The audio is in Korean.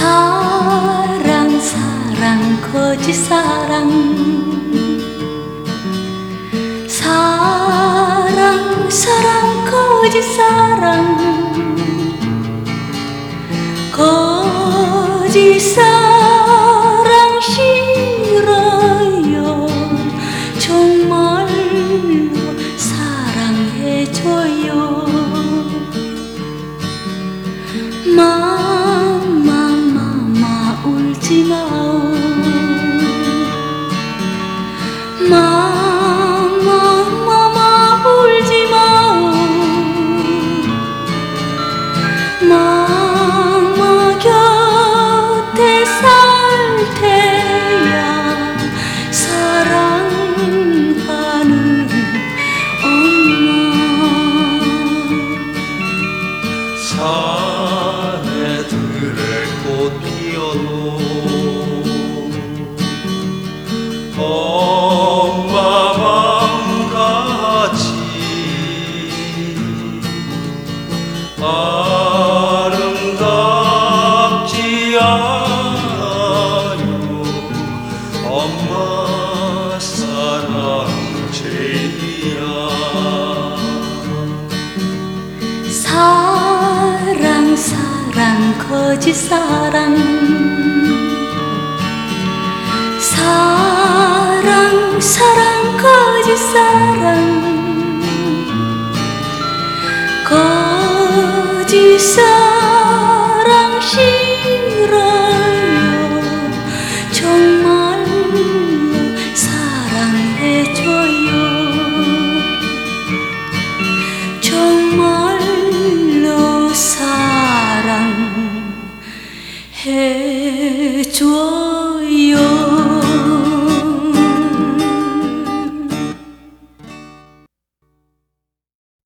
사랑 사랑 거짓 사랑 사랑 사랑 거짓 사랑 거짓 사랑 싫어요 정말로 사랑해줘요 마마 울지마오 마마 울지마오 마마 곁에 살 테야 사랑하는 엄마 산에 들에 꽃 피어도 엄마 마음같이 아름답지 않아요 엄마 사랑 제일이야 사랑 사랑 거짓 사랑 사랑 사랑 거짓 사랑 거짓 사랑